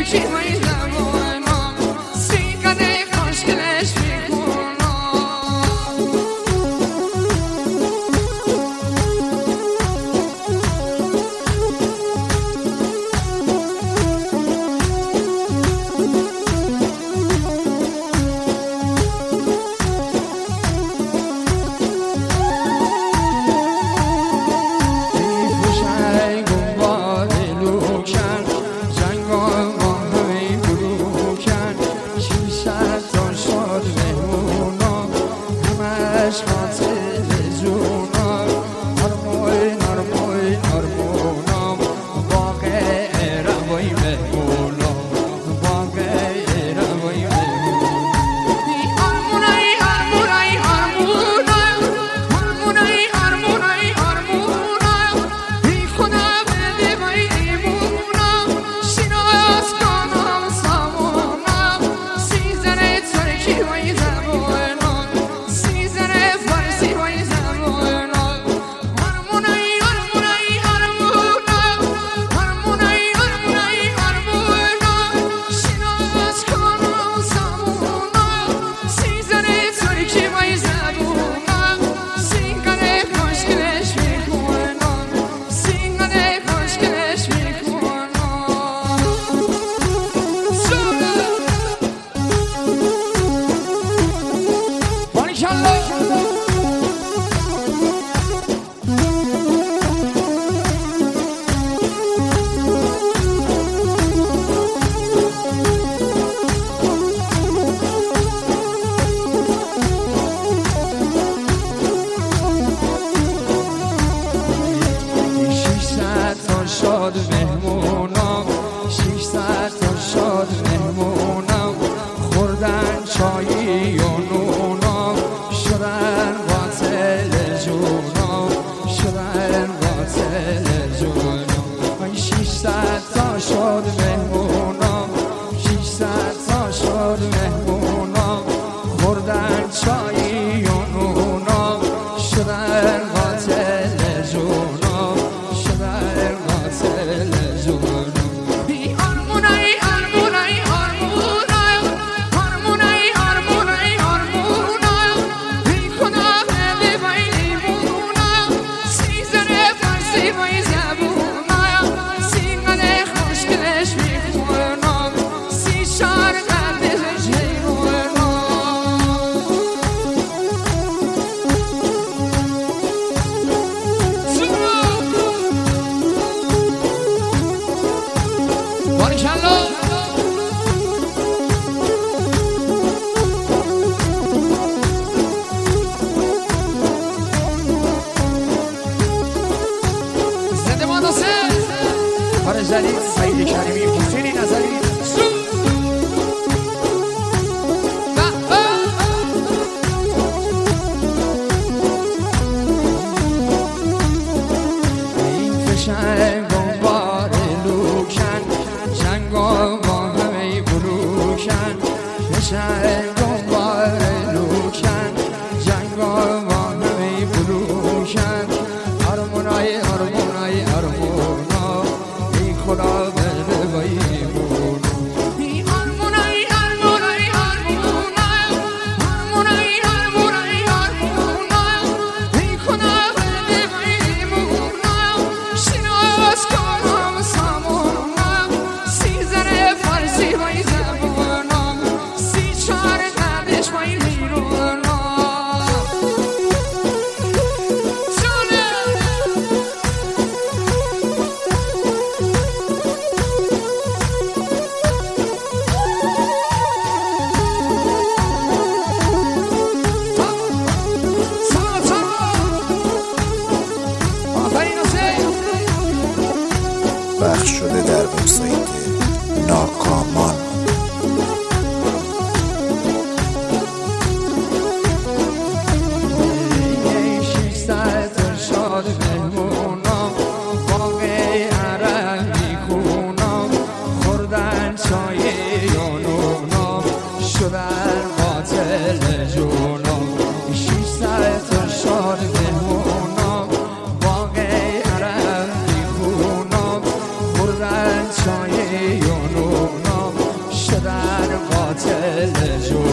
شاد مهمونم 600 تا شاد مهمونم خوردن چایی و نونم شدن قاتل جونم شدن قاتل جونم 600 تا شاد مهمونم 600 تا شاد مهمونم خوردن چایی و نونم شدن قاتل جونم نظری سعید کریمی حسینی نظری این فشنگ و بار لوکن جنگ و با همه بروکن فشنگ و بار لوکن جنگ و با همه بروکن هرمونای هرمونای هرمونا ای خدا بده بایمون ای هرمونای هرمونای هرمونا هرمونای هرمونای هرمونا ای خدا بده بایمون شناس کنم سامونم سیزن فارسی بای زبونم 34 قدش بای بیرونم پخش شده در وبسایت ناکامان. شاد مهمونم باقی عربی خونم خوردن چای و نونم شدن قاتل جونم 600 شاد مهمونم باقی عربی خونم خوردن چای و نونم باطل جو